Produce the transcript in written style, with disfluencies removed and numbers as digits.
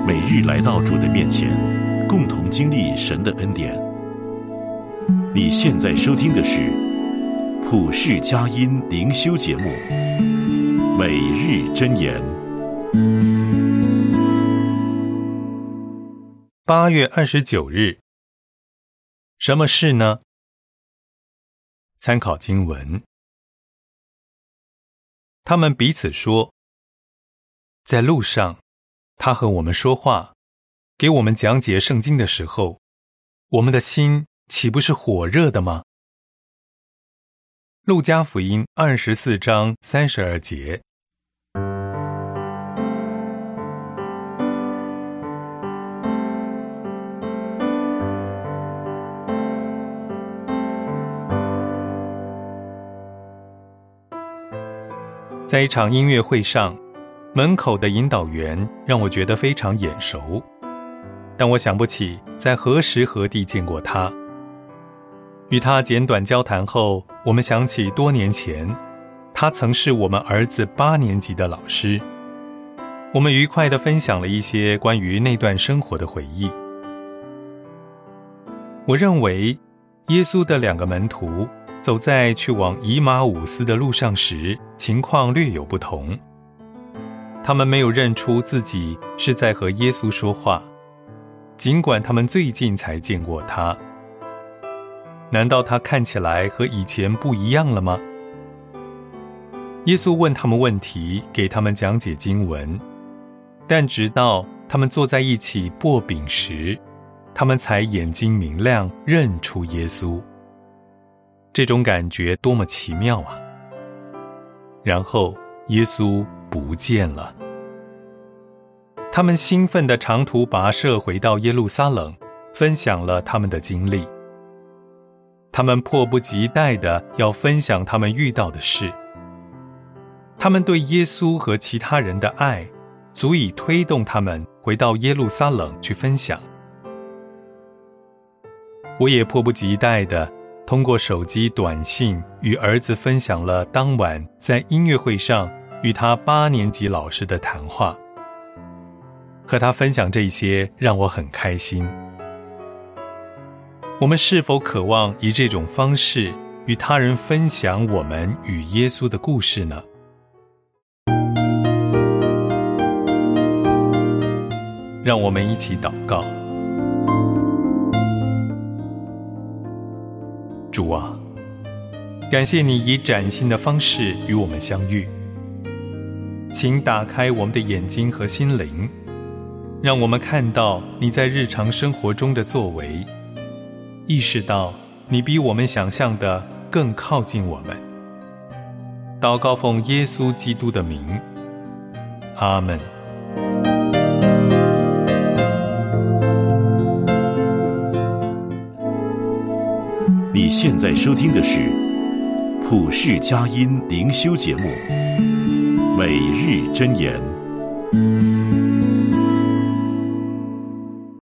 每日来到主的面前，共同经历神的恩典。你现在收听的是普世佳音灵修节目《每日箴言》。 8月29日，什么事呢？参考经文，他们彼此说，在路上，他和我们说话，给我们讲解圣经的时候，我们的心岂不是火热的吗？路加福音24章32节。在一场音乐会上，门口的引导员让我觉得非常眼熟，但我想不起在何时何地见过他。与他简短交谈后，我们想起多年前，他曾是我们儿子8年级的老师。我们愉快地分享了一些关于那段生活的回忆。我认为，耶稣的2个门徒走在去往以马忤斯的路上时，情况略有不同。他们没有认出自己是在和耶稣说话，尽管他们最近才见过他。难道他看起来和以前不一样了吗？耶稣问他们问题，给他们讲解经文，但直到他们坐在一起擘饼时，他们才眼睛明亮，认出耶稣。这种感觉多么奇妙啊！然后耶稣不见了。他们兴奋地长途跋涉回到耶路撒冷，分享了他们的经历。他们迫不及待地要分享他们遇到的事。他们对耶稣和其他人的爱，足以推动他们回到耶路撒冷去分享。我也迫不及待地通过手机短信与儿子分享了当晚在音乐会上与他8年级老师的谈话。和他分享这些让我很开心。我们是否渴望以这种方式与他人分享我们与耶稣的故事呢？让我们一起祷告。主啊，感谢你以崭新的方式与我们相遇，请打开我们的眼睛和心灵，让我们看到你在日常生活中的作为，意识到你比我们想象的更靠近我们。祷告奉耶稣基督的名，阿们。 你现在收听的是普世佳音灵修节目《每日箴言》。